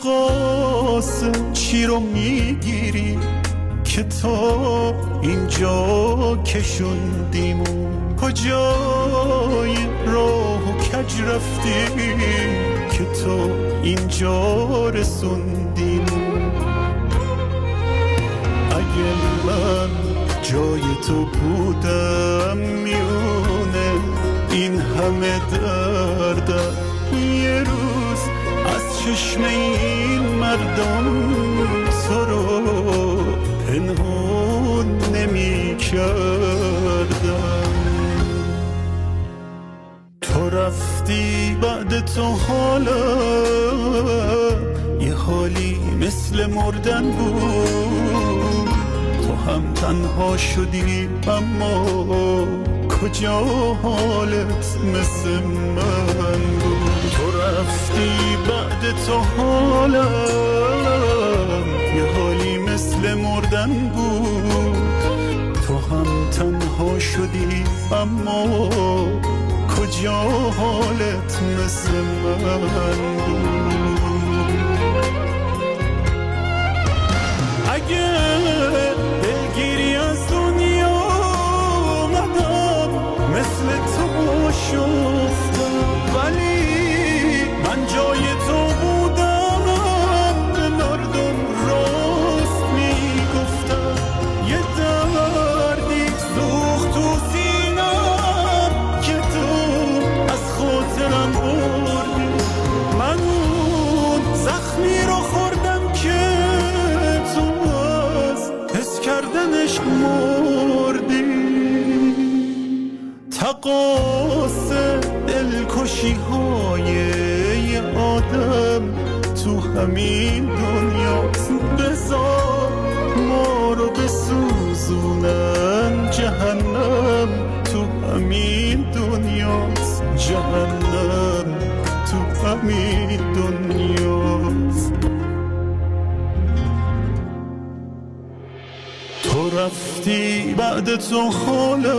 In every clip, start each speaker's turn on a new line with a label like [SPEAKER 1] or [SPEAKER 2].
[SPEAKER 1] تقاص چی رو میگیری که تا اینجا کشوندیمون؟ کجای راه و کج رفتی که تا اینجا رسوندیمون؟ اگه من جای تو بودم میونه این همه دردم یه روز از چشم این مردم تو رو پنهون نمی کردم. تو رفتی بعد تو حالا یه حالی مثل مردن بود. تو هم تنها شدی اما کجا حالت مثل من بود؟ تو رفتی بعد تو حالا یه حالی مثل مردن بود. تو هم تنها شدی اما کجا حالت مثل من بود؟ اگه دلگیری از دنیا مدام مثل تو شفتم، ولی من جای تو بودم به مردم راست میگفتم. یه دردی سوخت تو سینم که تو از خاطرم بردی. من اون زخمی رو خوردم که تو از حس کردنش مردی. تقاص دلکشی های یه آدم تو همین دنیاست. بذار ما رو بسوزونن جهنم تو همین دنیاست. جهنم تو همین دنیاست. تو رفتی بعد تو حالا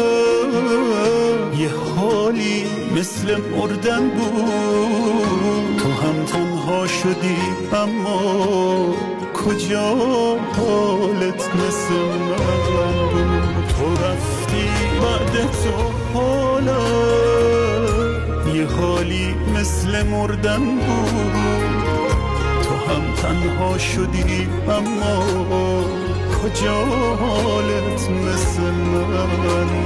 [SPEAKER 1] یه حالی مثل مردن بود. تو هم تنها شدی اما کجا حالت مثل من بود؟ تو رفتی بعد تو حالا یه حالی مثل مردن بود. تو هم تنها شدی اما کجا حالت مثل من